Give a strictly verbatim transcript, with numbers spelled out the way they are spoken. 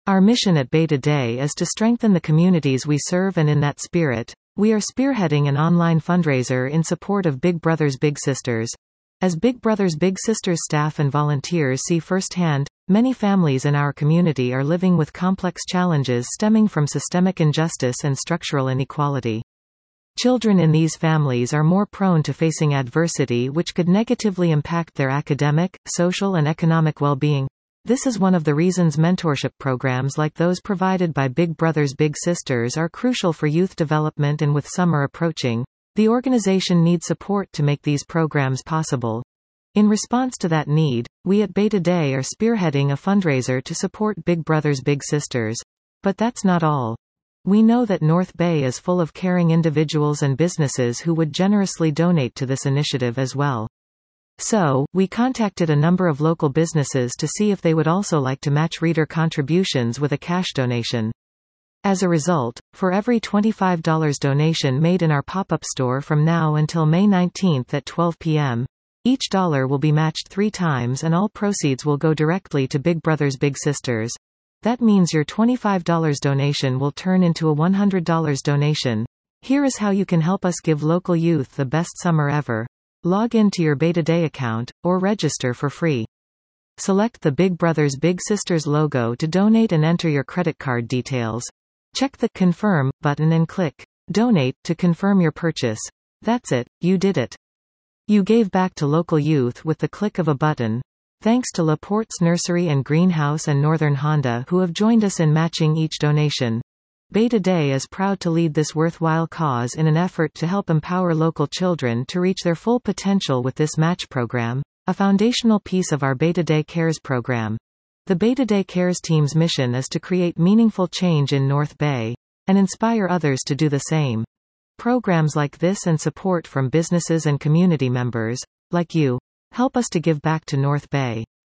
Our mission at Beta Day is to strengthen the communities we serve, and in that spirit, we are spearheading an online fundraiser in support of Big Brothers Big Sisters. As Big Brothers Big Sisters staff and volunteers see firsthand, many families in our community are living with complex challenges stemming from systemic injustice and structural inequality. Children in these families are more prone to facing adversity which could negatively impact their academic, social and economic well-being. This is one of the reasons mentorship programs like those provided by Big Brothers Big Sisters are crucial for youth development, and with summer approaching, the organization needs support to make these programs possible. In response to that need, we at Beta Day are spearheading a fundraiser to support Big Brothers Big Sisters. But that's not all. We know that North Bay is full of caring individuals and businesses who would generously donate to this initiative as well. So, we contacted a number of local businesses to see if they would also like to match reader contributions with a cash donation. As a result, for every twenty-five dollars donation made in our pop-up store from now until May nineteenth at twelve p m, each dollar will be matched three times and all proceeds will go directly to Big Brothers Big Sisters. That means your twenty-five dollars donation will turn into a one hundred dollars donation. Here is how you can help us give local youth the best summer ever. Log in to your Beta Day account, or register for free. Select the Big Brothers Big Sisters logo to donate and enter your credit card details. Check the Confirm button and click Donate to confirm your purchase. That's it, you did it. You gave back to local youth with the click of a button. Thanks to La Porte's Nursery and Greenhouse and Northern Honda who have joined us in matching each donation. Beta Day is proud to lead this worthwhile cause in an effort to help empower local children to reach their full potential with this match program, a foundational piece of our Beta Day Cares program. The Beta Day Cares team's mission is to create meaningful change in North Bay, and inspire others to do the same. Programs like this and support from businesses and community members, like you, help us to give back to North Bay.